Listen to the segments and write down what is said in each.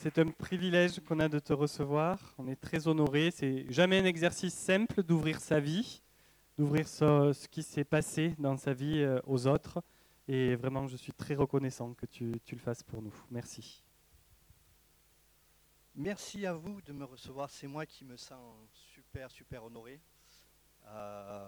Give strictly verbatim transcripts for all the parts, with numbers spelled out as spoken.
C'est un privilège qu'on a de te recevoir. On est très honorés. C'est jamais un exercice simple d'ouvrir sa vie, d'ouvrir ce, ce qui s'est passé dans sa vie euh, aux autres. Et vraiment, je suis très reconnaissant que tu, tu le fasses pour nous. Merci. Merci à vous de me recevoir. C'est moi qui me sens super, super honoré. Euh,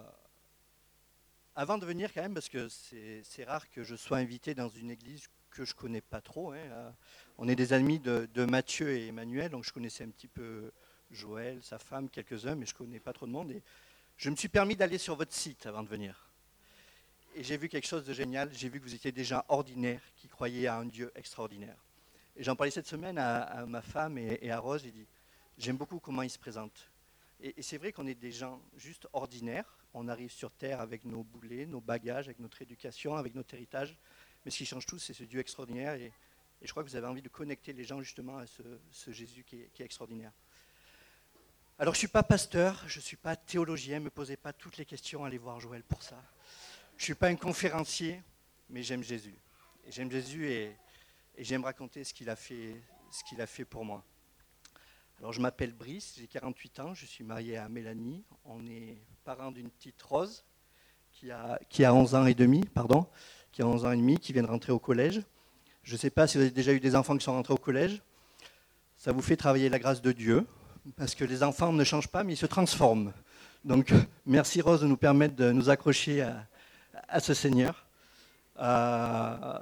avant de venir quand même, parce que c'est, c'est rare que je sois invité dans une église que je ne connais pas trop. Hein. Euh, on est des amis de, de Mathieu et Emmanuel, donc je connaissais un petit peu Joël, sa femme, quelques-uns, mais je ne connais pas trop de monde. Et je me suis permis d'aller sur votre site avant de venir. Et j'ai vu quelque chose de génial. J'ai vu que vous étiez des gens ordinaires qui croyaient à un Dieu extraordinaire. Et j'en parlais cette semaine à, à ma femme et, et à Rose. J'ai dit, j'aime beaucoup comment ils se présentent. Et, et c'est vrai qu'on est des gens juste ordinaires. On arrive sur Terre avec nos boulets, nos bagages, avec notre éducation, avec notre héritage. Mais ce qui change tout, c'est ce Dieu extraordinaire. Et, et je crois que vous avez envie de connecter les gens justement à ce, ce Jésus qui est, qui est extraordinaire. Alors je ne suis pas pasteur, je ne suis pas théologien. Ne me posez pas toutes les questions, allez voir Joël pour ça. Je ne suis pas un conférencier, mais j'aime Jésus. Et j'aime Jésus et, et j'aime raconter ce qu'il a fait, ce qu'il a fait pour moi. Alors je m'appelle Brice, j'ai quarante-huit ans, je suis marié à Mélanie. On est parents d'une petite Rose qui a, qui a onze ans et demi, pardon, qui a onze ans et demi, qui vient de rentrer au collège. Je ne sais pas si vous avez déjà eu des enfants qui sont rentrés au collège. Ça vous fait travailler la grâce de Dieu, parce que les enfants ne changent pas, mais ils se transforment. Donc merci Rose de nous permettre de nous accrocher à à ce Seigneur. Euh,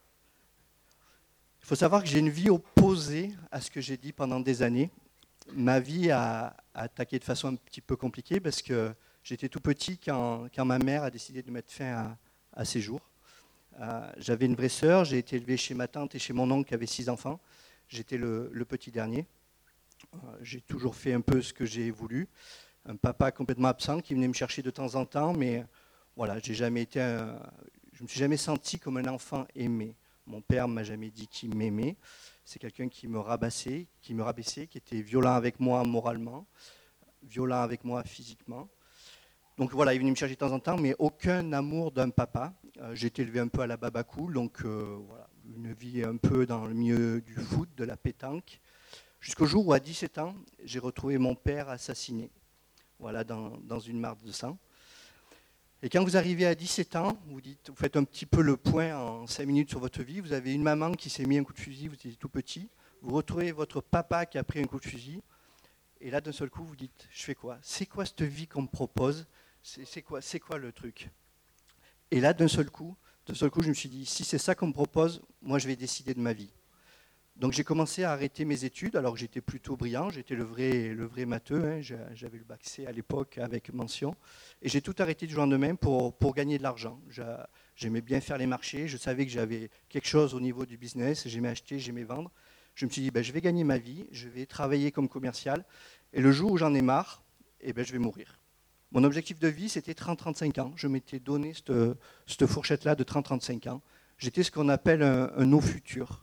il faut savoir que j'ai une vie opposée à ce que j'ai dit pendant des années. Ma vie a, a attaqué de façon un petit peu compliquée parce que j'étais tout petit quand, quand ma mère a décidé de mettre fin à, à ses jours. Euh, j'avais une vraie sœur, j'ai été élevé chez ma tante et chez mon oncle qui avait six enfants. J'étais le, le petit dernier. Euh, j'ai toujours fait un peu ce que j'ai voulu. Un papa complètement absent qui venait me chercher de temps en temps, mais voilà, j'ai jamais été un, je ne me suis jamais senti comme un enfant aimé. Mon père ne m'a jamais dit qu'il m'aimait. C'est quelqu'un qui me rabaissait, qui me rabaissait, qui était violent avec moi moralement, violent avec moi physiquement. Donc voilà, il venait me chercher de temps en temps, mais aucun amour d'un papa. Euh, j'ai été élevé un peu à la babacool, donc euh, voilà, une vie un peu dans le milieu du foot, de la pétanque. Jusqu'au jour où, à dix-sept ans, j'ai retrouvé mon père assassiné, voilà, dans, dans une mare de sang. Et quand vous arrivez à dix-sept ans, vous, dites, vous faites un petit peu le point en cinq minutes sur votre vie, vous avez une maman qui s'est mis un coup de fusil, vous étiez tout petit, vous retrouvez votre papa qui a pris un coup de fusil, et là d'un seul coup vous dites, je fais quoi? C'est quoi cette vie qu'on me propose? c'est, c'est, quoi, c'est quoi le truc? Et là d'un seul coup, d'un seul coup je me suis dit, si c'est ça qu'on me propose, moi je vais décider de ma vie. Donc j'ai commencé à arrêter mes études, alors que j'étais plutôt brillant, j'étais le vrai, le vrai matheux, hein, j'avais le bac C à l'époque avec mention, et j'ai tout arrêté du jour au lendemain pour, pour gagner de l'argent. J'aimais bien faire les marchés, je savais que j'avais quelque chose au niveau du business, j'aimais acheter, j'aimais vendre. Je me suis dit, ben, je vais gagner ma vie, je vais travailler comme commercial, et le jour où j'en ai marre, eh ben, je vais mourir. Mon objectif de vie, c'était trente à trente-cinq ans. Je m'étais donné cette, cette fourchette-là de trente à trente-cinq ans. J'étais ce qu'on appelle un, un no futur.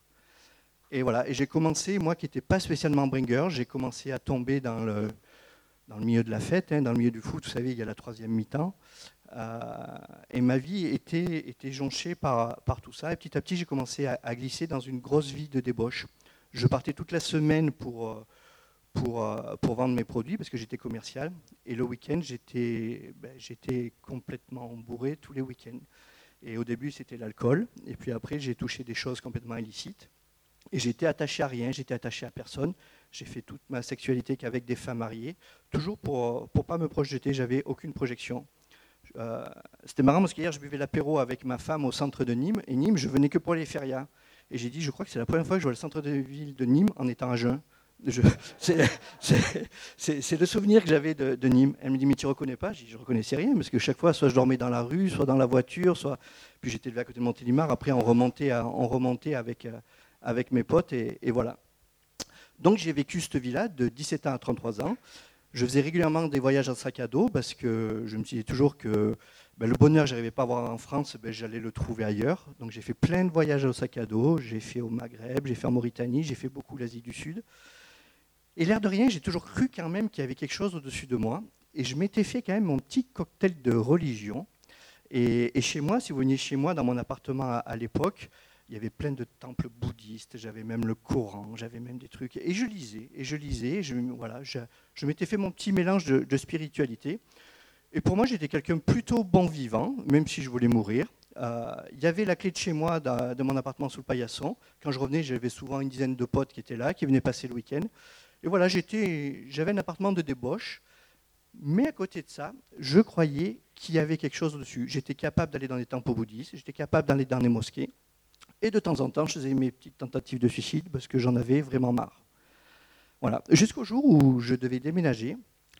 Et voilà, et j'ai commencé, moi qui n'étais pas spécialement bringer, j'ai commencé à tomber dans le, dans le milieu de la fête, hein, dans le milieu du foot, vous savez, il y a la troisième mi-temps. Euh, et ma vie était, était jonchée par, par tout ça. Et petit à petit, j'ai commencé à, à glisser dans une grosse vie de débauche. Je partais toute la semaine pour, pour, pour vendre mes produits, parce que j'étais commercial. Et le week-end, j'étais, ben, j'étais complètement bourré tous les week-ends. Et au début, c'était l'alcool. Et puis après, j'ai touché des choses complètement illicites. Et j'étais attaché à rien, j'étais attaché à personne. J'ai fait toute ma sexualité qu'avec des femmes mariées, toujours pour ne pas me projeter, j'avais aucune projection. Euh, c'était marrant parce qu'hier, je buvais l'apéro avec ma femme au centre de Nîmes, et Nîmes, je venais que pour les férias. Et j'ai dit, je crois que c'est la première fois que je vois le centre de ville de Nîmes en étant à jeun. Je, c'est, c'est, c'est, c'est le souvenir que j'avais de, de Nîmes. Elle me dit, mais tu ne reconnais pas? Je dis, je ne reconnaissais rien, parce que chaque fois, soit je dormais dans la rue, soit dans la voiture, soit... Puis j'étais élevé à côté de Montélimar, après on remontait, à, on remontait avec... Euh, avec mes potes, et, et voilà. Donc j'ai vécu cette vie-là de dix-sept ans à trente-trois ans. Je faisais régulièrement des voyages en sac à dos parce que je me disais toujours que ben, le bonheur, je n'arrivais pas à avoir en France, ben, j'allais le trouver ailleurs. Donc j'ai fait plein de voyages au sac à dos, j'ai fait au Maghreb, j'ai fait en Mauritanie, j'ai fait beaucoup l'Asie du Sud. Et l'air de rien, j'ai toujours cru quand même qu'il y avait quelque chose au-dessus de moi. Et je m'étais fait quand même mon petit cocktail de religion. Et, et chez moi, si vous veniez chez moi, dans mon appartement à, à l'époque, il y avait plein de temples bouddhistes, j'avais même le Coran, j'avais même des trucs. Et je lisais, et je lisais, et je, voilà, je, je m'étais fait mon petit mélange de, de spiritualité. Et pour moi, j'étais quelqu'un plutôt bon vivant, même si je voulais mourir. Euh, il y avait la clé de chez moi, de, de mon appartement sous le paillasson. Quand je revenais, j'avais souvent une dizaine de potes qui étaient là, qui venaient passer le week-end. Et voilà, j'étais, j'avais un appartement de débauche. Mais à côté de ça, je croyais qu'il y avait quelque chose au-dessus. J'étais capable d'aller dans les temples bouddhistes, j'étais capable d'aller dans les mosquées. Et de temps en temps, je faisais mes petites tentatives de suicide parce que j'en avais vraiment marre. Voilà. Jusqu'au jour où je devais déménager.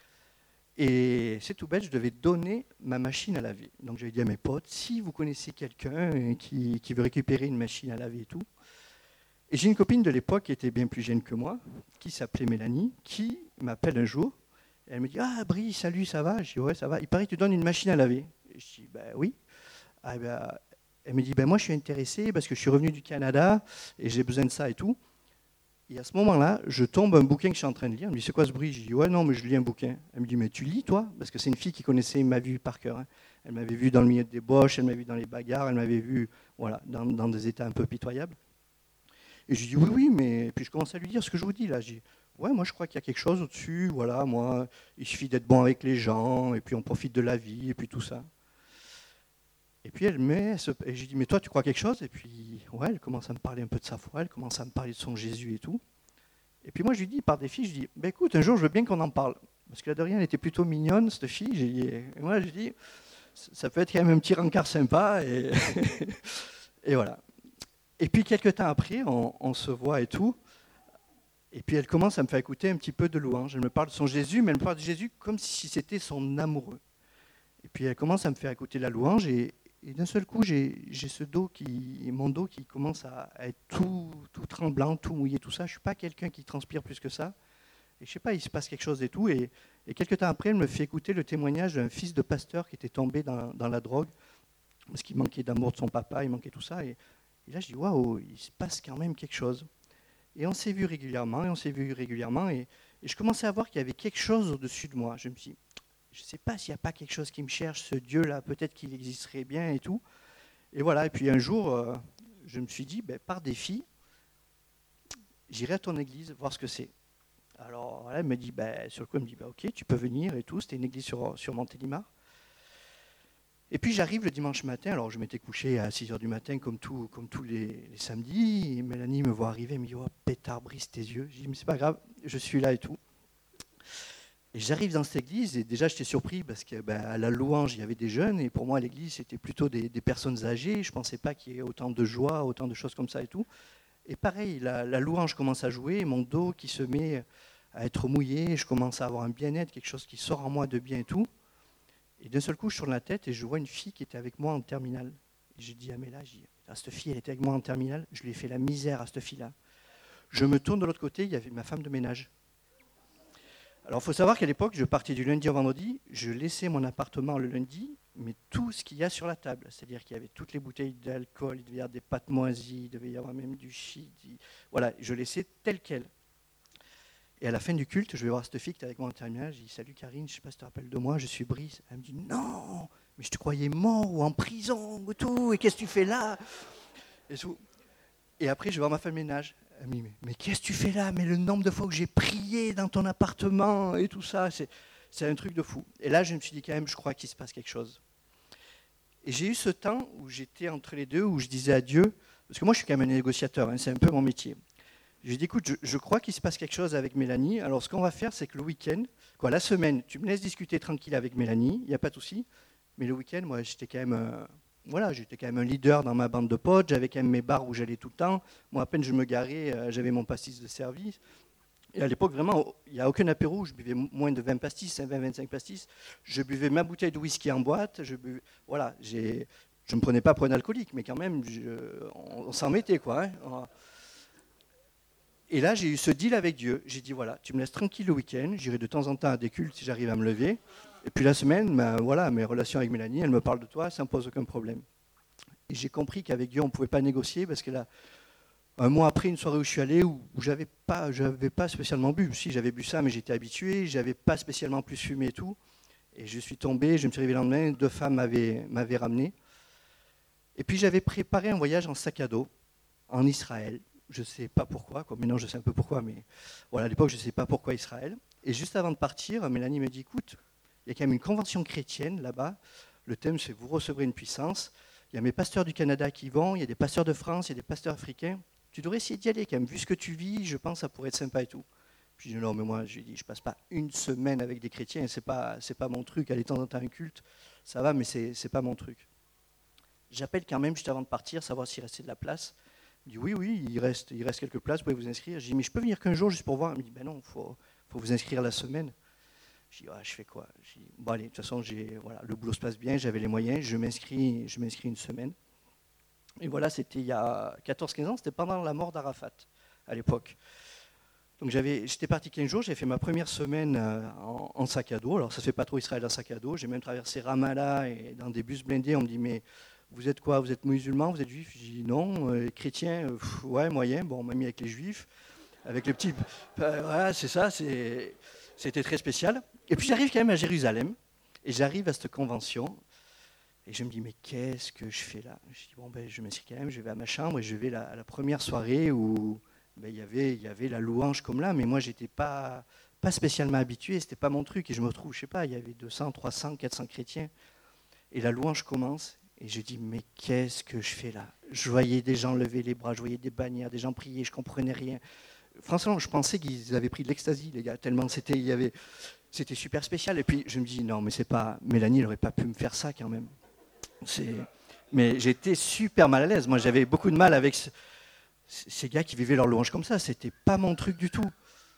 Et c'est tout bête, je devais donner ma machine à laver. Donc j'avais dit à mes potes, si vous connaissez quelqu'un qui, qui veut récupérer une machine à laver et tout. Et j'ai une copine de l'époque qui était bien plus jeune que moi, qui s'appelait Mélanie, qui m'appelle un jour. Et elle me dit, ah Brie, salut, ça va? Je dis, ouais, ça va. Il paraît que tu donnes une machine à laver. Et je dis, ben oui. Ah, ben, elle me dit, ben moi je suis intéressée parce que je suis revenu du Canada et j'ai besoin de ça et tout. Et à ce moment-là, je tombe un bouquin que je suis en train de lire. Elle me dit, c'est quoi ce bruit? Je dis, ouais, non, mais je lis un bouquin. Elle me dit, mais tu lis, toi? Parce que c'est une fille qui connaissait ma vie par cœur. Hein. Elle m'avait vu dans le milieu des débauches, elle m'avait vu dans les bagarres, elle m'avait vu voilà, dans, dans des états un peu pitoyables. Et je dis, oui, oui, mais... Et puis je commence à lui dire ce que je vous dis là. Je dis, ouais, moi je crois qu'il y a quelque chose au-dessus. Voilà, moi, il suffit d'être bon avec les gens, et puis on profite de la vie, et puis tout ça. Et puis elle met, et je dis, mais toi tu crois quelque chose? Et puis ouais, elle commence à me parler un peu de sa foi, elle commence à me parler de son Jésus et tout. Et puis moi je lui dis, par défi, je dis, ben écoute, un jour je veux bien qu'on en parle. Parce que là de rien, elle était plutôt mignonne, cette fille. J'ai dit, et moi je dis, ça peut être quand même un petit rencard sympa. Et, et voilà. Et puis quelques temps après, on, on se voit et tout. Et puis elle commence à me faire écouter un petit peu de louange. Elle me parle de son Jésus, mais elle me parle de Jésus comme si c'était son amoureux. Et puis elle commence à me faire écouter la louange et Et d'un seul coup, j'ai, j'ai ce dos qui, mon dos qui commence à, à être tout, tout tremblant, tout mouillé, tout ça. Je ne suis pas quelqu'un qui transpire plus que ça. Et je ne sais pas, il se passe quelque chose et tout. Et, et quelques temps après, elle me fait écouter le témoignage d'un fils de pasteur qui était tombé dans, dans la drogue, parce qu'il manquait d'amour de son papa, il manquait tout ça. Et, et là, je dis, waouh, il se passe quand même quelque chose. Et on s'est vu régulièrement, et on s'est vu régulièrement. Et, et je commençais à voir qu'il y avait quelque chose au-dessus de moi. Je me suis dit, je ne sais pas s'il n'y a pas quelque chose qui me cherche, ce Dieu-là, peut-être qu'il existerait bien et tout. Et voilà, et puis un jour, euh, je me suis dit, ben, par défi, j'irai à ton église voir ce que c'est. Alors voilà, elle me dit, ben, sur le coup, elle me dit, ben, ok, tu peux venir et tout. C'était une église sur, sur Montélimar. Et puis j'arrive le dimanche matin, alors je m'étais couché à six heures du matin comme, tout, comme tous les, les samedis. Et Mélanie me voit arriver, elle me dit, oh, pétard, brise tes yeux. Je dis, mais c'est pas grave, je suis là et tout. Et j'arrive dans cette église et déjà j'étais surpris parce qu'à ben, la louange il y avait des jeunes et pour moi l'église c'était plutôt des, des personnes âgées. Je ne pensais pas qu'il y ait autant de joie, autant de choses comme ça et tout. Et pareil, la, la louange commence à jouer, mon dos qui se met à être mouillé, je commence à avoir un bien-être, quelque chose qui sort en moi de bien et tout. Et d'un seul coup je tourne la tête et je vois une fille qui était avec moi en terminale. Et je dis à Méla, je dis, ah, cette fille elle était avec moi en terminale, je lui ai fait la misère à cette fille-là. Je me tourne de l'autre côté, il y avait ma femme de ménage. Alors, il faut savoir qu'à l'époque, je partais du lundi au vendredi, je laissais mon appartement le lundi, mais tout ce qu'il y a sur la table, c'est-à-dire qu'il y avait toutes les bouteilles d'alcool, il devait y avoir des pâtes moisies, il devait y avoir même du shit, voilà, je laissais tel quel. Et à la fin du culte, je vais voir cette fille qui était avec moi en terminale, je dis, salut Karine, je ne sais pas si tu te rappelles de moi, je suis Brice. Elle me dit, non, mais je te croyais mort ou en prison ou tout, et qu'est-ce que tu fais là? Et, et après, je vais voir ma femme de ménage. Mais, mais, mais qu'est-ce que tu fais là? Mais le nombre de fois que j'ai prié dans ton appartement et tout ça, c'est, c'est un truc de fou. Et là, je me suis dit quand même, je crois qu'il se passe quelque chose. Et j'ai eu ce temps où j'étais entre les deux, où je disais à Dieu, parce que moi je suis quand même un négociateur, hein, c'est un peu mon métier. Je lui ai dit, écoute, je, je crois qu'il se passe quelque chose avec Mélanie. Alors ce qu'on va faire, c'est que le week-end, quoi, la semaine, tu me laisses discuter tranquille avec Mélanie, il n'y a pas de souci. Mais le week-end, moi, j'étais quand même... Euh, Voilà, j'étais quand même un leader dans ma bande de potes, j'avais quand même mes bars où j'allais tout le temps. Moi, à peine je me garais, euh, j'avais mon pastis de service. Et à l'époque, vraiment, il n'y a aucun apéro où je buvais moins de vingt pastis, vingt à vingt-cinq pastis. Je buvais ma bouteille de whisky en boîte. Je buvais, voilà, j'ai, je ne me prenais pas pour un alcoolique, mais quand même, je, on, on s'en mettait, quoi. Hein. Et là, j'ai eu ce deal avec Dieu. J'ai dit, voilà, tu me laisses tranquille le week-end, j'irai de temps en temps à des cultes si j'arrive à me lever. Et puis la semaine, ben voilà, mes relations avec Mélanie, elle me parle de toi, ça ne me pose aucun problème. Et j'ai compris qu'avec Dieu, on ne pouvait pas négocier parce que là, un mois après, une soirée où je suis allé, où, où je n'avais pas, j'avais pas spécialement bu. Si, j'avais bu ça, mais j'étais habitué, je n'avais pas spécialement plus fumé et tout. Et je suis tombé, je me suis réveillé le lendemain, deux femmes m'avaient, m'avaient ramené. Et puis j'avais préparé un voyage en sac à dos. en Israël. Je ne sais pas pourquoi, quoi. Maintenant je sais un peu pourquoi, mais voilà, à l'époque je ne sais pas pourquoi Israël. Et juste avant de partir, Mélanie me dit, écoute, il y a quand même une convention chrétienne là-bas. Le thème c'est vous recevrez une puissance. Il y a mes pasteurs du Canada qui vont, il y a des pasteurs de France, il y a des pasteurs africains. Tu devrais essayer d'y aller quand même. Vu ce que tu vis, je pense que ça pourrait être sympa et tout. Puis je dis non, mais moi, je lui dis, je passe pas une semaine avec des chrétiens, c'est pas, c'est pas mon truc. Aller de temps en temps à un culte, ça va, mais c'est, c'est pas mon truc. J'appelle quand même juste avant de partir, savoir s'il restait de la place. Il dit oui, oui, il reste, il reste quelques places, vous pouvez vous inscrire. Je dis mais je peux venir qu'un jour juste pour voir. Il me dit ben non, il faut, faut vous inscrire la semaine. Je dis ah, je fais quoi? Je dis bon allez, de toute façon j'ai, voilà, le boulot se passe bien, j'avais les moyens, je m'inscris, je m'inscris une semaine. Et voilà, c'était il y a quatorze quinze ans, c'était pendant la mort d'Arafat à l'époque. Donc j'avais, j'étais parti quinze jours, j'ai fait ma première semaine en, en sac à dos. Alors ça ne fait pas trop Israël en sac à dos. J'ai même traversé Ramallah et dans des bus blindés, on me dit mais vous êtes quoi? Vous êtes musulman? Vous êtes juif? Je dis non. Euh, chrétien? euh, pff, Ouais, moyen. Bon, on m'a mis avec les juifs, avec le petit. Euh, voilà, c'est ça. C'est, c'était très spécial. Et puis j'arrive quand même à Jérusalem et j'arrive à cette convention et je me dis mais qu'est-ce que je fais là? Je dis bon ben je m'inscris quand même. Je vais à ma chambre et je vais à la première soirée où ben, il y avait, il y avait la louange comme là, mais moi j'étais pas pas spécialement habitué. C'était pas mon truc et je me retrouve, je sais pas, il y avait deux cents, trois cents, quatre cents chrétiens et la louange commence. Et je dis, mais qu'est-ce que je fais là? Je voyais des gens lever les bras, je voyais des bannières, des gens prier, je ne comprenais rien. Franchement, je pensais qu'ils avaient pris de l'ecstasy, les gars, tellement c'était, il y avait, c'était super spécial. Et puis je me dis, non, mais c'est pas, Mélanie, elle n'aurait pas pu me faire ça quand même. C'est, mais j'étais super mal à l'aise. Moi, j'avais beaucoup de mal avec ce, ces gars qui vivaient leur louange comme ça. C'était pas mon truc du tout.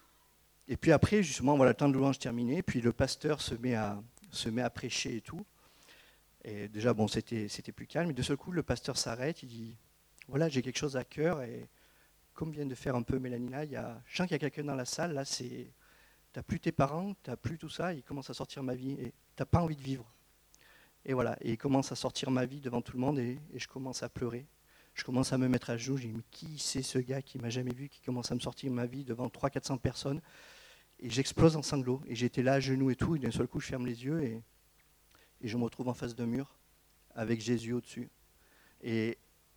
Et puis après, justement, voilà, le temps de louange terminé. Puis le pasteur se met à, se met à prêcher et tout. Et déjà, bon, c'était, c'était plus calme. Et de ce coup, le pasteur s'arrête, il dit, voilà, j'ai quelque chose à cœur. Et comme vient de faire un peu Mélanie là, il y a, je sens qu'il y a quelqu'un dans la salle. Là, c'est, t'as plus tes parents, t'as plus tout ça. Il commence à sortir ma vie et t'as pas envie de vivre. Et voilà, et il commence à sortir ma vie devant tout le monde et, et je commence à pleurer. Je commence à me mettre à genoux. Je dis, mais qui c'est ce gars qui m'a jamais vu, qui commence à me sortir ma vie devant trois cents à quatre cents personnes? Et j'explose en sanglots. Et j'étais là à genoux et tout. Et d'un seul coup, je ferme les yeux et Et je me retrouve en face d'un mur avec Jésus au-dessus. Et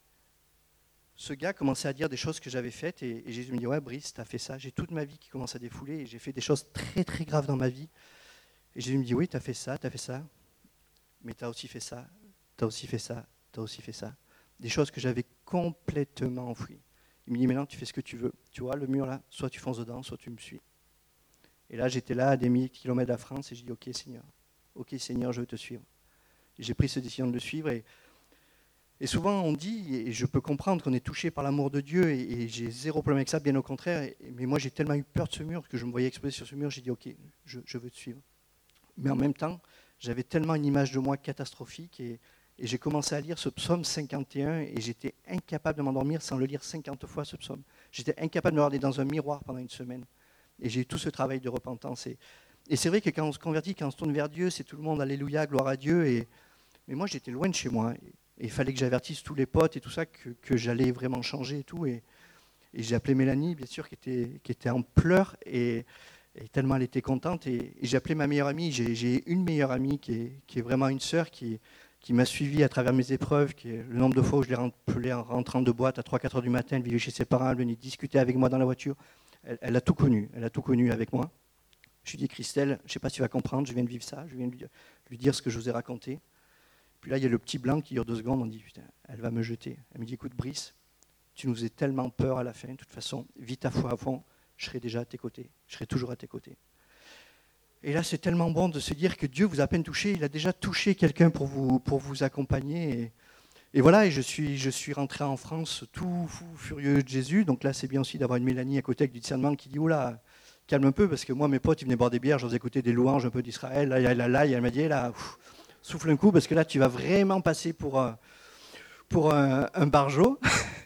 ce gars commençait à dire des choses que j'avais faites. Et, et Jésus me dit, ouais, Brice, tu as fait ça. J'ai toute ma vie qui commence à défouler. Et j'ai fait des choses très, très graves dans ma vie. Et Jésus me dit, oui, tu as fait ça, tu as fait ça. Mais tu as aussi fait ça, tu as aussi fait ça, tu as aussi fait ça. Des choses que j'avais complètement enfouies. Il me dit, maintenant, tu fais ce que tu veux. Tu vois, le mur là, soit tu fonces dedans, soit tu me suis. Et là, j'étais là à des milliers de kilomètres de la France. Et je dis, ok, Seigneur. Ok Seigneur, je veux te suivre. Et j'ai pris cette décision de le suivre. Et, et souvent on dit, et je peux comprendre qu'on est touché par l'amour de Dieu, et, et j'ai zéro problème avec ça, bien au contraire. Et, mais moi j'ai tellement eu peur de ce mur que je me voyais exploser sur ce mur, j'ai dit ok, je, je veux te suivre. Mais en même temps, j'avais tellement une image de moi catastrophique, et, et j'ai commencé à lire ce psaume cinquante et un, et j'étais incapable de m'endormir sans le lire cinquante fois ce psaume. J'étais incapable de me regarder dans un miroir pendant une semaine. Et j'ai eu tout ce travail de repentance. Et, Et c'est vrai que quand on se convertit, quand on se tourne vers Dieu, c'est tout le monde, alléluia, gloire à Dieu. Et, mais moi, j'étais loin de chez moi. Et il fallait que j'avertisse tous les potes et tout ça, que, que j'allais vraiment changer et tout. Et, et j'ai appelé Mélanie, bien sûr, qui était, qui était en pleurs. Et, et tellement elle était contente. Et, et j'ai appelé ma meilleure amie. J'ai, j'ai une meilleure amie qui est, qui est vraiment une sœur, qui, qui m'a suivi à travers mes épreuves. Qui est, le nombre de fois où je l'ai rappelée en rentrant de boîte à trois quatre heures du matin, elle vivait chez ses parents, elle venait discuter avec moi dans la voiture. Elle, elle a tout connu. Elle a tout connu avec moi. Je lui dis, Christelle, je ne sais pas si tu vas comprendre, je viens de vivre ça, je viens de lui dire ce que je vous ai raconté. Puis là, il y a le petit blanc qui dure deux secondes, on dit, putain, elle va me jeter. Elle me dit, écoute, Brice, tu nous faisais tellement peur à la fin, de toute façon, vis ta foi à fond, je serai déjà à tes côtés, je serai toujours à tes côtés. Et là, c'est tellement bon de se dire que Dieu vous a à peine touché, il a déjà touché quelqu'un pour vous, pour vous accompagner. Et, et voilà, et je suis, je suis rentré en France tout fou, furieux de Jésus. Donc là, c'est bien aussi d'avoir une Mélanie à côté avec du discernement qui dit, oula, calme un peu, parce que moi, mes potes, ils venaient boire des bières, je faisais écouter des louanges un peu d'Israël. Là, là, là, là, elle m'a dit, là, ouf, souffle un coup, parce que là, tu vas vraiment passer pour, euh, pour un, un barjot.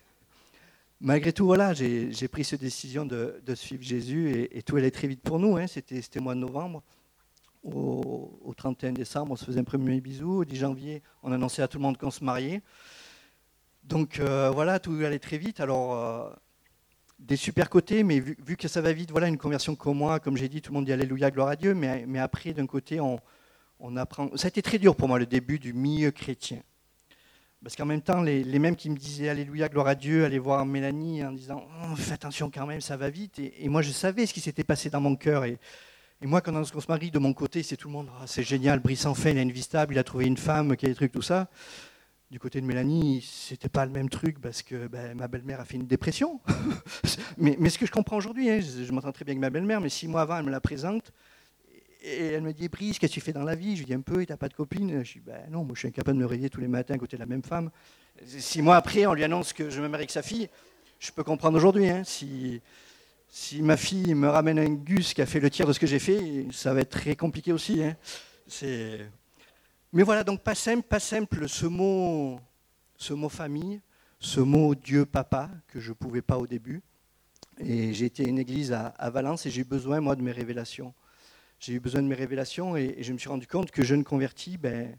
Malgré tout, voilà, j'ai, j'ai pris cette décision de, de suivre Jésus, et, et tout allait très vite pour nous. Hein. C'était, c'était le mois de novembre. Au, au trente et un décembre, on se faisait un premier bisou. Au dix janvier, on annonçait à tout le monde qu'on se mariait. Donc, euh, voilà, tout allait très vite. Alors... Euh, des super côtés, mais vu, vu que ça va vite, voilà, une conversion comme moi, comme j'ai dit, tout le monde dit alléluia, gloire à Dieu, mais, mais après, d'un côté, on, on apprend... Ça a été très dur pour moi, le début du milieu chrétien. Parce qu'en même temps, les, les mêmes qui me disaient Alléluia, gloire à Dieu, allez voir Mélanie en disant oh, fais attention quand même, ça va vite. Et, et moi, je savais ce qui s'était passé dans mon cœur. Et, et moi, quand on se marie, de mon côté, c'est tout le monde ah, c'est génial, Brice en fait, il a une vie stable, il a trouvé une femme, qui a des trucs, tout ça. Du côté de Mélanie, c'était pas le même truc parce que ben, ma belle-mère a fait une dépression. mais, mais ce que je comprends aujourd'hui, hein, je, je m'entends très bien avec ma belle-mère, mais six mois avant, elle me la présente. Et elle me dit, Brice, qu'est-ce que tu fais dans la vie? Je lui dis un peu, et t'as pas de copine? Je dis, ben non, moi je suis incapable de me réveiller tous les matins à côté de la même femme. Six mois après, on lui annonce que je me marie avec sa fille. Je peux comprendre aujourd'hui. Hein, si, si ma fille me ramène un gus qui a fait le tiers de ce que j'ai fait, ça va être très compliqué aussi. Hein. C'est... Mais voilà, donc pas simple, pas simple, ce mot, ce mot famille, ce mot Dieu papa, que je ne pouvais pas au début. Et j'ai été à une église à, à Valence et j'ai eu besoin, moi, de mes révélations. J'ai eu besoin de mes révélations et, et je me suis rendu compte que jeune converti, ben,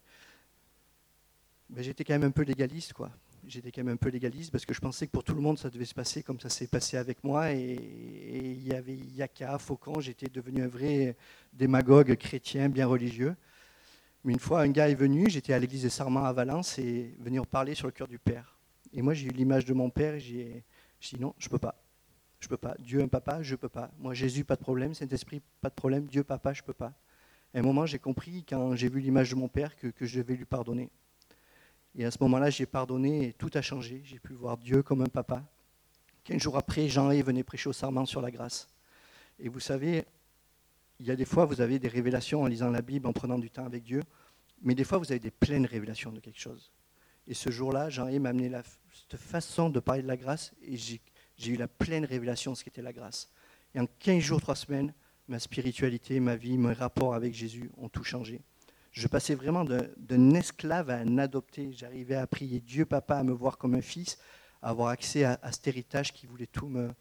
ben, j'étais quand même un peu légaliste, quoi. J'étais quand même un peu légaliste parce que je pensais que pour tout le monde, ça devait se passer comme ça s'est passé avec moi. Et il y avait Yaka, Faucon, j'étais devenu un vrai démagogue chrétien, bien religieux. Mais une fois, un gars est venu, j'étais à l'église des Sarments à Valence et venu parler sur le cœur du Père. Et moi, j'ai eu l'image de mon Père et j'ai dit non, je ne peux pas. Je peux pas. Dieu, un papa, je ne peux pas. Moi, Jésus, pas de problème. Saint-Esprit, pas de problème. Dieu, papa, je ne peux pas. Et à un moment, j'ai compris, quand j'ai vu l'image de mon Père, que, que je devais lui pardonner. Et à ce moment-là, j'ai pardonné et tout a changé. J'ai pu voir Dieu comme un papa. Quinze jours après, Jean-Yves venait prêcher au Sarment sur la grâce. Et vous savez, il y a des fois, vous avez des révélations en lisant la Bible, en prenant du temps avec Dieu. Mais des fois, vous avez des pleines révélations de quelque chose. Et ce jour-là, Jean-Yves m'a amené la, cette façon de parler de la grâce et j'ai J'ai eu la pleine révélation de ce qu'était la grâce. Et en quinze jours, trois semaines, ma spiritualité, ma vie, mes rapports avec Jésus ont tout changé. Je passais vraiment d'un esclave à un adopté. J'arrivais à prier Dieu Papa, à me voir comme un fils, à avoir accès à, à cet héritage qui voulait tout me...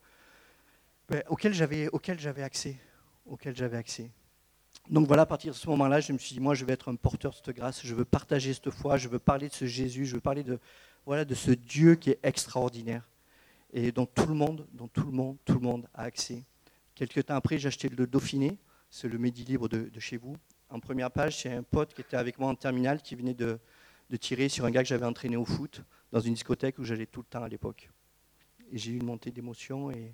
Ben, auquel j'avais, auquel j'avais accès. Auquel j'avais accès. Donc voilà, à partir de ce moment-là, je me suis dit, moi, je veux être un porteur de cette grâce. Je veux partager cette foi. Je veux parler de ce Jésus. Je veux parler de, voilà, de ce Dieu qui est extraordinaire. Et dont tout le monde, dont tout le monde, tout le monde a accès. Quelques temps après, j'ai acheté le Dauphiné, c'est le Midi-Libre de, de chez vous. En première page, c'est un pote qui était avec moi en terminale qui venait de, de tirer sur un gars que j'avais entraîné au foot dans une discothèque où j'allais tout le temps à l'époque. Et j'ai eu une montée d'émotion et,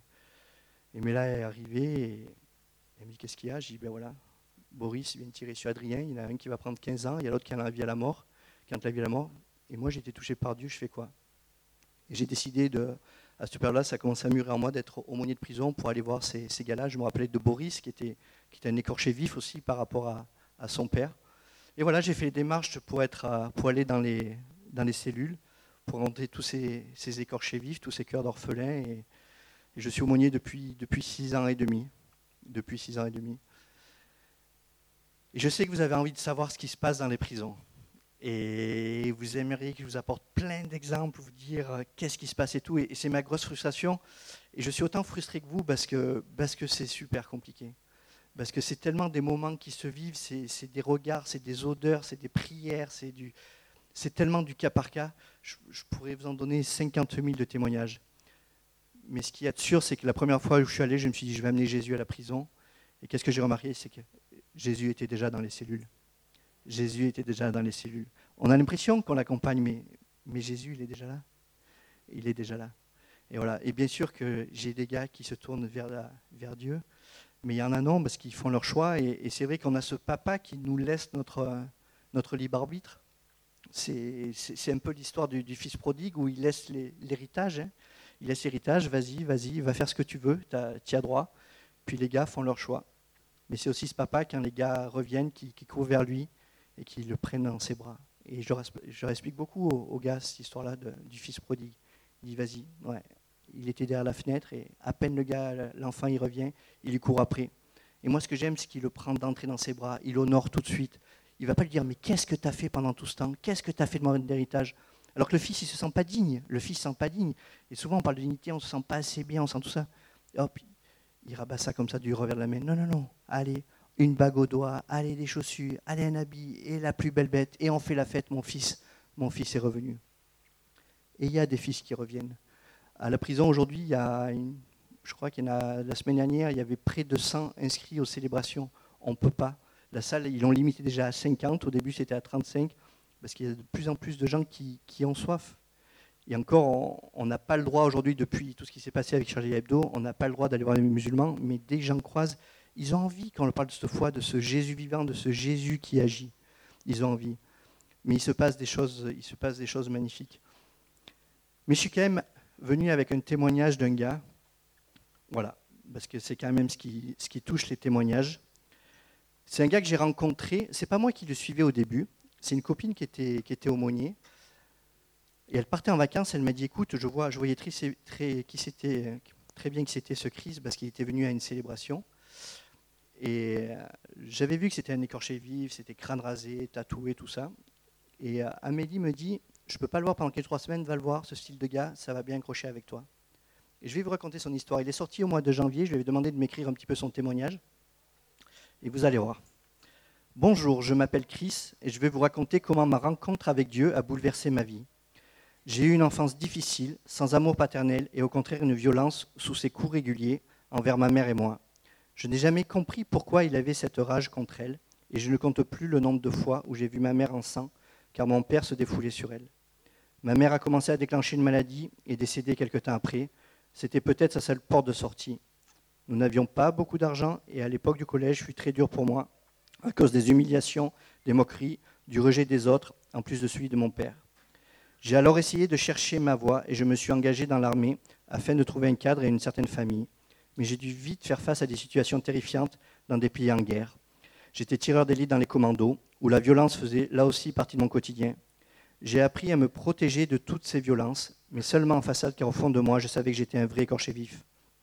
et Mela est arrivée et elle me dit qu'est-ce qu'il y a? J'ai dit ben voilà, Boris vient de tirer sur Adrien, il y en a un qui va prendre quinze ans, il y a l'autre qui a la vie à la mort, qui a la vie à la mort. Et moi j'ai été touché par Dieu, je fais quoi? Et j'ai décidé de... À cette période-là, ça a commencé à mûrir en moi d'être aumônier de prison pour aller voir ces, ces gars-là. Je me rappelais de Boris, qui était, qui était un écorché vif aussi par rapport à, à son père. Et voilà, j'ai fait les démarches pour, être, pour aller dans les, dans les cellules, pour rencontrer tous ces, ces écorchés vifs, tous ces cœurs d'orphelins. Et, et je suis aumônier depuis, depuis six ans et demi. Depuis six ans et demi. Et je sais que vous avez envie de savoir ce qui se passe dans les prisons. Et vous aimeriez que je vous apporte plein d'exemples, vous dire euh, qu'est-ce qui se passe et tout. Et, et c'est ma grosse frustration. Et je suis autant frustré que vous parce que, parce que c'est super compliqué. Parce que c'est tellement des moments qui se vivent, c'est, c'est des regards, c'est des odeurs, c'est des prières, c'est, du, c'est tellement du cas par cas. Je, je pourrais vous en donner cinquante mille de témoignages. Mais ce qu'il y a de sûr, c'est que la première fois où je suis allé, je me suis dit, je vais amener Jésus à la prison. Et qu'est-ce que j'ai remarqué? C'est que Jésus était déjà dans les cellules. Jésus était déjà dans les cellules. On a l'impression qu'on l'accompagne, mais, mais Jésus, il est déjà là. Il est déjà là. Et voilà. Et bien sûr que j'ai des gars qui se tournent vers, la, vers Dieu, mais il y en a non parce qu'ils font leur choix. Et, et c'est vrai qu'on a ce papa qui nous laisse notre, notre libre arbitre. C'est, c'est, c'est un peu l'histoire du, du fils prodigue où il laisse les, l'héritage. Hein. Il laisse l'héritage, vas-y, vas-y, va faire ce que tu veux, tu as droit. Puis les gars font leur choix. Mais c'est aussi ce papa, quand les gars reviennent, qui, qui courent vers lui, et qui le prennent dans ses bras. Et je leur, je leur explique beaucoup aux, aux gars cette histoire-là de, du fils prodigue. Il dit, vas-y, ouais. Il était derrière la fenêtre, et à peine le gars, l'enfant, il revient, il lui court après. Et moi, ce que j'aime, c'est qu'il le prend d'entrer dans ses bras, il l'honore tout de suite. Il ne va pas lui dire, mais qu'est-ce que tu as fait pendant tout ce temps? Qu'est-ce que tu as fait de mon héritage? Alors que le fils, il ne se sent pas digne. Le fils ne se sent pas digne. Et souvent, on parle de dignité, on ne se sent pas assez bien, on sent tout ça. Et hop, il rabat ça comme ça du revers de la main. Non, non, non, allez. Une bague au doigt, allez des chaussures, allez un habit, et la plus belle bête, et on fait la fête, mon fils, mon fils est revenu. Et il y a des fils qui reviennent. À la prison aujourd'hui, il y a une, je crois qu'il y en a, la semaine dernière, il y avait près de cent inscrits aux célébrations. On ne peut pas. La salle, ils l'ont limité déjà à cinquante, au début c'était à trente-cinq, parce qu'il y a de plus en plus de gens qui, qui ont soif. Et encore, on n'a pas le droit aujourd'hui, depuis tout ce qui s'est passé avec Charlie Hebdo, on n'a pas le droit d'aller voir les musulmans, mais dès que j'en croise, ils ont envie, quand on parle de cette foi, de ce Jésus vivant, de ce Jésus qui agit. Ils ont envie. Mais il se passe des choses, il se passe des choses magnifiques. Mais je suis quand même venu avec un témoignage d'un gars, voilà, parce que c'est quand même ce qui, ce qui touche les témoignages. C'est un gars que j'ai rencontré, c'est pas moi qui le suivais au début, c'est une copine qui était, qui était aumônier. Et elle partait en vacances, elle m'a dit, écoute, je, vois, je voyais très, très, qui c'était, très bien qui c'était ce Chris, parce qu'il était venu à une célébration. Et j'avais vu que c'était un écorché vif, c'était crâne rasé, tatoué, tout ça. Et Amélie me dit, je ne peux pas le voir pendant quelques trois semaines, va le voir, ce style de gars, ça va bien accrocher avec toi. Et je vais vous raconter son histoire. Il est sorti au mois de janvier, je lui avais demandé de m'écrire un petit peu son témoignage. Et vous allez voir. Bonjour, je m'appelle Chris et je vais vous raconter comment ma rencontre avec Dieu a bouleversé ma vie. J'ai eu une enfance difficile, sans amour paternel et au contraire une violence sous ses coups réguliers envers ma mère et moi. Je n'ai jamais compris pourquoi il avait cette rage contre elle et je ne compte plus le nombre de fois où j'ai vu ma mère en sang car mon père se défoulait sur elle. Ma mère a commencé à déclencher une maladie et décédé quelque temps après. C'était peut-être sa seule porte de sortie. Nous n'avions pas beaucoup d'argent et à l'époque du collège fut très dur pour moi à cause des humiliations, des moqueries, du rejet des autres en plus de celui de mon père. J'ai alors essayé de chercher ma voie et je me suis engagé dans l'armée afin de trouver un cadre et une certaine famille. Mais j'ai dû vite faire face à des situations terrifiantes dans des pays en guerre. J'étais tireur d'élite dans les commandos, où la violence faisait là aussi partie de mon quotidien. J'ai appris à me protéger de toutes ces violences, mais seulement en façade, car au fond de moi, je savais que j'étais un vrai écorché vif.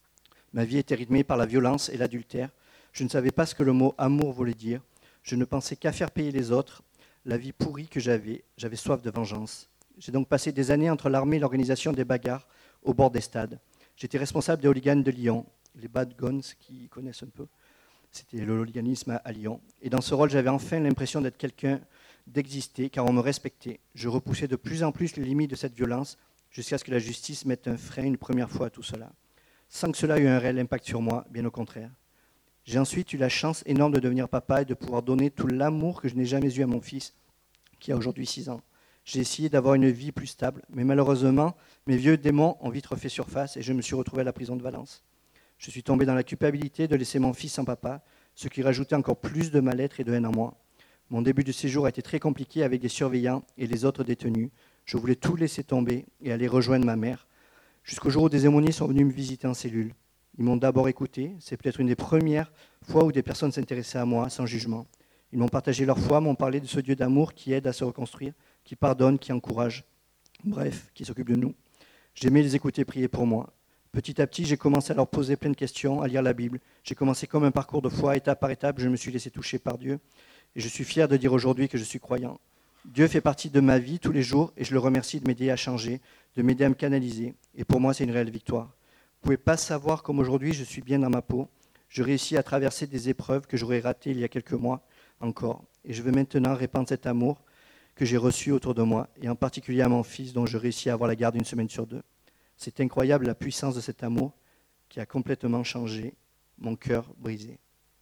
Ma vie était rythmée par la violence et l'adultère. Je ne savais pas ce que le mot amour voulait dire. Je ne pensais qu'à faire payer les autres la vie pourrie que j'avais. J'avais soif de vengeance. J'ai donc passé des années entre l'armée et l'organisation des bagarres au bord des stades. J'étais responsable des hooligans de Lyon, les Bad Guns qui connaissent un peu. C'était le hooliganisme à Lyon. Et dans ce rôle, j'avais enfin l'impression d'être quelqu'un, d'exister, car on me respectait. Je repoussais de plus en plus les limites de cette violence, jusqu'à ce que la justice mette un frein une première fois à tout cela. Sans que cela ait eu un réel impact sur moi, bien au contraire. J'ai ensuite eu la chance énorme de devenir papa et de pouvoir donner tout l'amour que je n'ai jamais eu à mon fils, qui a aujourd'hui six ans. J'ai essayé d'avoir une vie plus stable, mais malheureusement, mes vieux démons ont vite refait surface et je me suis retrouvé à la prison de Valence. Je suis tombé dans la culpabilité de laisser mon fils sans papa, ce qui rajoutait encore plus de mal-être et de haine en moi. Mon début de séjour a été très compliqué avec les surveillants et les autres détenus. Je voulais tout laisser tomber et aller rejoindre ma mère, jusqu'au jour où des aumôniers sont venus me visiter en cellule. Ils m'ont d'abord écouté, c'est peut-être une des premières fois où des personnes s'intéressaient à moi sans jugement. Ils m'ont partagé leur foi, m'ont parlé de ce Dieu d'amour qui aide à se reconstruire, qui pardonne, qui encourage, bref, qui s'occupe de nous. J'aimais les écouter prier pour moi. Petit à petit, j'ai commencé à leur poser plein de questions, à lire la Bible. J'ai commencé comme un parcours de foi, étape par étape, je me suis laissé toucher par Dieu. Et je suis fier de dire aujourd'hui que je suis croyant. Dieu fait partie de ma vie tous les jours et je le remercie de m'aider à changer, de m'aider à me canaliser. Et pour moi, c'est une réelle victoire. Vous ne pouvez pas savoir comme aujourd'hui je suis bien dans ma peau. Je réussis à traverser des épreuves que j'aurais ratées il y a quelques mois encore. Et je veux maintenant répandre cet amour que j'ai reçu autour de moi, et en particulier à mon fils dont je réussis à avoir la garde une semaine sur deux. C'est incroyable la puissance de cet amour qui a complètement changé mon cœur brisé.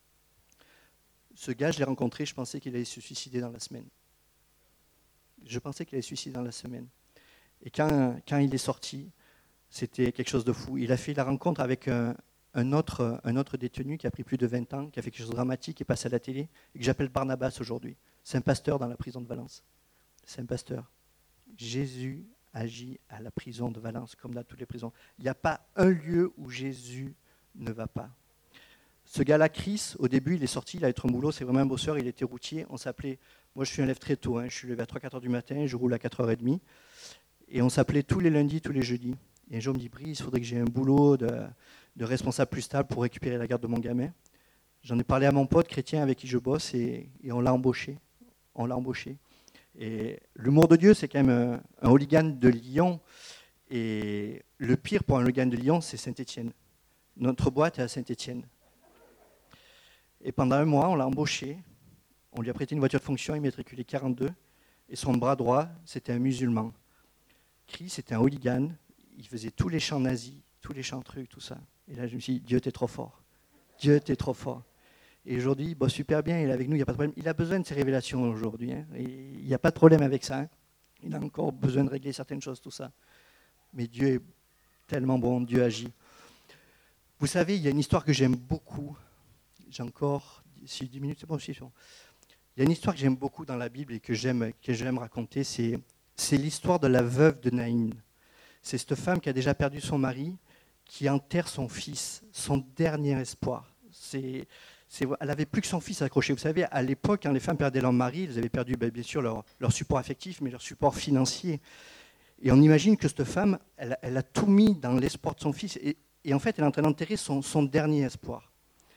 Ce gars, je l'ai rencontré, je pensais qu'il allait se suicider dans la semaine. Je pensais qu'il allait se suicider dans la semaine. Et quand, quand il est sorti, c'était quelque chose de fou. Il a fait la rencontre avec un, un, autre, un autre détenu qui a pris plus de vingt ans, qui a fait quelque chose de dramatique, qui est passé à la télé, et que j'appelle Barnabas aujourd'hui. C'est un pasteur dans la prison de Valence. C'est un pasteur. Jésus agit à la prison de Valence, comme dans toutes les prisons. Il n'y a pas un lieu où Jésus ne va pas. Ce gars-là, Chris, au début, il est sorti, il a être un boulot, c'est vraiment un bosseur, il était routier. On s'appelait, moi je suis un lève très tôt, hein, je suis levé à trois quatre heures du matin, je roule à quatre heures trente. Et on s'appelait tous les lundis, tous les jeudis. Et un jour, on me dit, Brice, il faudrait que j'ai un boulot de, de responsable plus stable pour récupérer la garde de mon gamin. J'en ai parlé à mon pote chrétien avec qui je bosse et, et on l'a embauché. On l'a embauché. Et l'humour de Dieu, c'est quand même un, un hooligan de Lyon. Et le pire pour un hooligan de Lyon, c'est Saint-Étienne. Notre boîte est à Saint-Étienne. Et pendant un mois, on l'a embauché. On lui a prêté une voiture de fonction, il matriculait quarante-deux. Et son bras droit, c'était un musulman. Chris, c'était un hooligan. Il faisait tous les chants nazis, tous les chants trucs, tout ça. Et là, je me suis dit, Dieu, t'es trop fort. Dieu, t'es trop fort. Et aujourd'hui, il bosse super bien, il est avec nous, il n'y a pas de problème. Il a besoin de ces révélations aujourd'hui. Hein, et il n'y a pas de problème avec ça. Hein. Il a encore besoin de régler certaines choses, tout ça. Mais Dieu est tellement bon, Dieu agit. Vous savez, il y a une histoire que j'aime beaucoup. J'ai encore si dix minutes, c'est bon aussi. Il y a une histoire que j'aime beaucoup dans la Bible et que j'aime, que j'aime raconter. C'est, c'est l'histoire de la veuve de Naïm. C'est cette femme qui a déjà perdu son mari, qui enterre son fils, son dernier espoir. C'est, c'est, elle n'avait plus que son fils accroché. Vous savez, à l'époque, quand les femmes perdaient leur mari, elles avaient perdu bien sûr leur, leur support affectif, mais leur support financier. Et on imagine que cette femme, elle, elle a tout mis dans l'espoir de son fils. Et, et en fait, elle est en train d'enterrer son, son dernier espoir.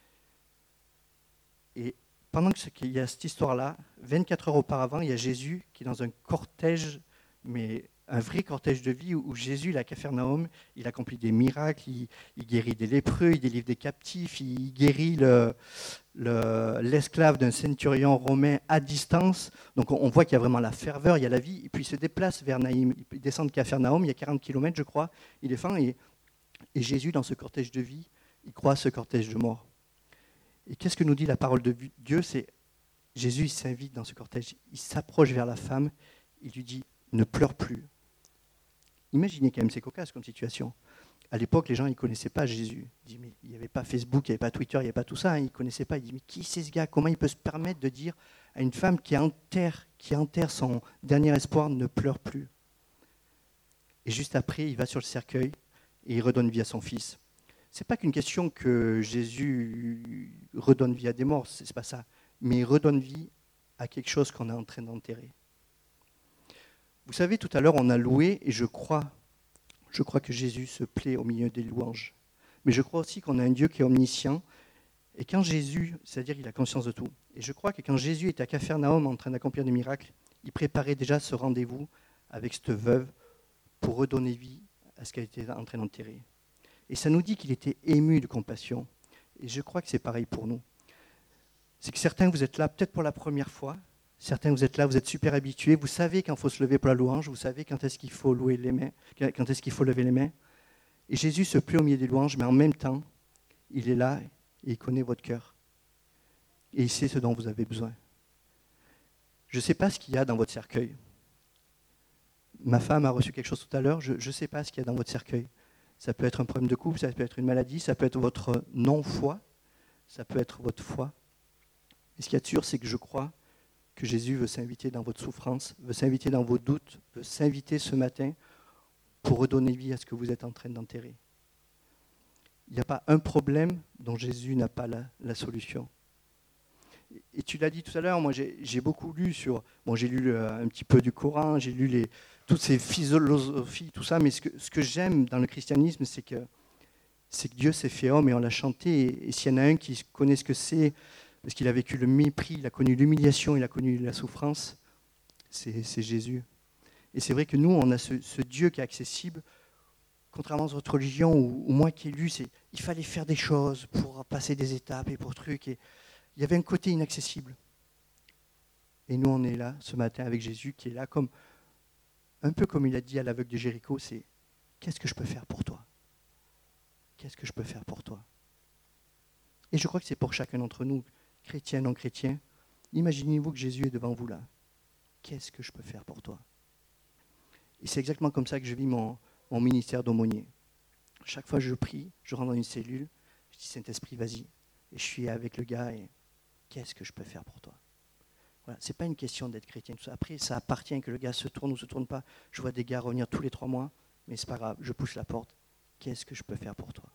Et pendant qu'il y a cette histoire-là, vingt-quatre heures auparavant, il y a Jésus qui est dans un cortège, mais un vrai cortège de vie où Jésus, il est à Capharnaüm, il accomplit des miracles, il, il guérit des lépreux, il délivre des captifs, il guérit le, le, l'esclave d'un centurion romain à distance. Donc on, on voit qu'il y a vraiment la ferveur, il y a la vie. Et puis il se déplace vers Naïm, il descend de Capharnaüm, il y a quarante kilomètres, je crois, il est fin, et, et Jésus, dans ce cortège de vie, il croise ce cortège de mort. Et qu'est-ce que nous dit la parole de Dieu? C'est Jésus, il s'invite dans ce cortège, il s'approche vers la femme, il lui dit « ne pleure plus ». Imaginez quand même, c'est cocasse comme situation. À l'époque, les gens ne connaissaient pas Jésus. Ils disaient, mais il n'y avait pas Facebook, il n'y avait pas Twitter, il n'y avait pas tout ça. Hein. Ils ne connaissaient pas. Ils disaient, mais qui c'est ce gars? Comment il peut se permettre de dire à une femme qui enterre, qui enterre son dernier espoir, ne pleure plus? Et juste après, il va sur le cercueil et il redonne vie à son fils. Ce n'est pas qu'une question que Jésus redonne vie à des morts, ce n'est pas ça. Mais il redonne vie à quelque chose qu'on est en train d'enterrer. Vous savez, tout à l'heure, on a loué, et je crois, je crois que Jésus se plaît au milieu des louanges. Mais je crois aussi qu'on a un Dieu qui est omniscient, et quand Jésus, c'est-à-dire il a conscience de tout, et je crois que quand Jésus était à Capharnaüm en train d'accomplir des miracles, il préparait déjà ce rendez-vous avec cette veuve pour redonner vie à ce qu'elle était en train d'enterrer. Et ça nous dit qu'il était ému de compassion. Et je crois que c'est pareil pour nous. C'est que certains, vous êtes là peut-être pour la première fois. Certains, vous êtes là, vous êtes super habitués. Vous savez quand il faut se lever pour la louange. Vous savez quand est-ce qu'il faut louer les mains, quand est-ce qu'il faut lever les mains. Et Jésus se plaît au milieu des louanges, mais en même temps, il est là et il connaît votre cœur. Et il sait ce dont vous avez besoin. Je ne sais pas ce qu'il y a dans votre cercueil. Ma femme a reçu quelque chose tout à l'heure. Je ne sais pas ce qu'il y a dans votre cercueil. Ça peut être un problème de couple, ça peut être une maladie, ça peut être votre non-foi, ça peut être votre foi. Et ce qu'il y a de sûr, c'est que je crois que Jésus veut s'inviter dans votre souffrance, veut s'inviter dans vos doutes, veut s'inviter ce matin pour redonner vie à ce que vous êtes en train d'enterrer. Il n'y a pas un problème dont Jésus n'a pas la, la solution. Et tu l'as dit tout à l'heure, moi j'ai, j'ai beaucoup lu sur... Bon, j'ai lu le, un petit peu du Coran, j'ai lu les, toutes ces philosophies, tout ça, mais ce que, ce que j'aime dans le christianisme, c'est que, c'est que Dieu s'est fait homme et on l'a chanté. Et, et s'il y en a un qui connaît ce que c'est, parce qu'il a vécu le mépris, il a connu l'humiliation, il a connu la souffrance, c'est, c'est Jésus. Et c'est vrai que nous, on a ce, ce Dieu qui est accessible, contrairement à votre religion, ou, ou moi qui ai lu, c'est, il fallait faire des choses pour passer des étapes et pour trucs. Et il y avait un côté inaccessible. Et nous, on est là ce matin avec Jésus qui est là, comme, un peu comme il a dit à l'aveugle de Jéricho, c'est « Qu'est-ce que je peux faire pour toi ? Qu'est-ce que je peux faire pour toi ?» Et je crois que c'est pour chacun d'entre nous, chrétiens, non chrétiens. Imaginez-vous que Jésus est devant vous là. Qu'est-ce que je peux faire pour toi ? Et c'est exactement comme ça que je vis mon, mon ministère d'aumônier. Chaque fois que je prie, je rentre dans une cellule, je dis « Saint-Esprit, vas-y ». Et je suis avec le gars et qu'est-ce que je peux faire pour toi? Voilà, ce n'est pas une question d'être chrétien. Tout ça. Après, ça appartient que le gars se tourne ou ne se tourne pas. Je vois des gars revenir tous les trois mois, mais ce n'est pas grave, je pousse la porte. Qu'est-ce que je peux faire pour toi?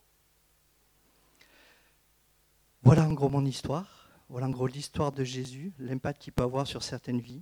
Voilà en gros mon histoire. Voilà en gros l'histoire de Jésus, l'impact qu'il peut avoir sur certaines vies.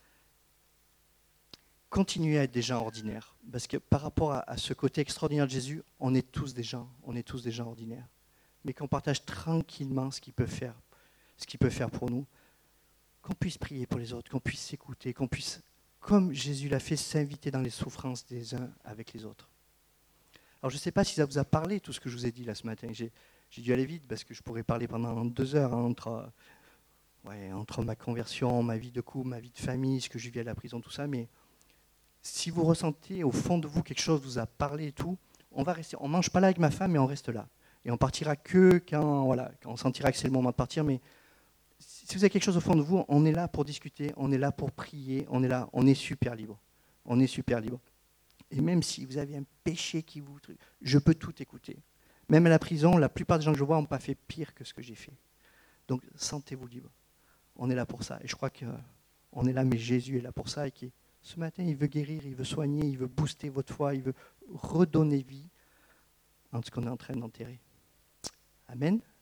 Continuez à être des gens ordinaires. Parce que par rapport à, à ce côté extraordinaire de Jésus, on est tous des gens, on est tous des gens ordinaires. Mais qu'on partage tranquillement ce qu'il peut faire, ce qu'il peut faire pour nous, qu'on puisse prier pour les autres, qu'on puisse s'écouter, qu'on puisse, comme Jésus l'a fait, s'inviter dans les souffrances des uns avec les autres. Alors je ne sais pas si ça vous a parlé, tout ce que je vous ai dit là ce matin. J'ai, j'ai dû aller vite parce que je pourrais parler pendant deux heures hein, entre, ouais, entre ma conversion, ma vie de couple, ma vie de famille, ce que je vis à la prison, tout ça. Mais si vous ressentez au fond de vous quelque chose vous a parlé et tout, on va rester. On ne mange pas là avec ma femme, mais on reste là. Et on partira que quand, voilà, quand on sentira que c'est le moment de partir. Mais si vous avez quelque chose au fond de vous, on est là pour discuter, on est là pour prier, on est là, on est super libre. On est super libre. Et même si vous avez un péché qui vous... Je peux tout écouter. Même à la prison, la plupart des gens que je vois n'ont pas fait pire que ce que j'ai fait. Donc, sentez-vous libre. On est là pour ça. Et je crois qu'on est là, mais Jésus est là pour ça. Et qui, ce matin, il veut guérir, il veut soigner, il veut booster votre foi, il veut redonner vie en ce qu'on est en train d'enterrer. Amen.